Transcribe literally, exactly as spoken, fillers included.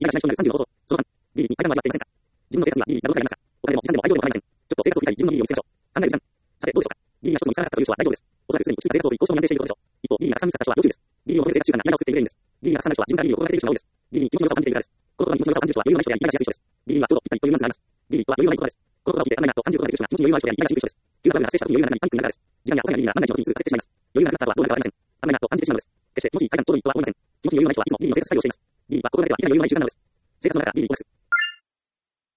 言い訳しない人になるさんじゅうの方法。そのさん、ギリに階段は味わっていませんか。自分の生活にはギリなど考えられますが、お金でも時間でも愛情でも構いません。ちょっと生活を振り返り自分のギリを見つけましょう。考える時間。さて、どうでしょうか。ギリが一つも見つからなかったという人は大丈夫です。おそらくすでに落ち着いた生活を送り、高尚に安定していることでしょう。一方、ギリがたくさん見つかった人は要注意です。ギリを求める生活習慣が嫌なを作っている原因です。ギリがたくさんの人は自分からギリを心がけている人が多いです。ギリに気持ちの良さを感じているからです。このことに気持ちの良さを感じる人は余裕のない人であり、言い訳しやすい人です。ギリにはちょうどぴったりというニュアンスがあります。ギリは余裕がない言葉です。この言葉を聞いてあんまりなと感じることができる人が気持ちに余裕のない人であり、言い訳しにくい人です。急なトラブルが発生した時に余裕がなくなりパニックになるからです。時間やお金やギリが万が一の時にすぐ発生してしまいます。余裕がなくなった後はどうなるかわかりません。あんまりなと感じてしまうのです。決して気持ちに快感といいとは思いません。気持ちに余裕がない人はいつもギリの生活作業をしています。ギリは心がけてはいけない余裕のない習慣なのです。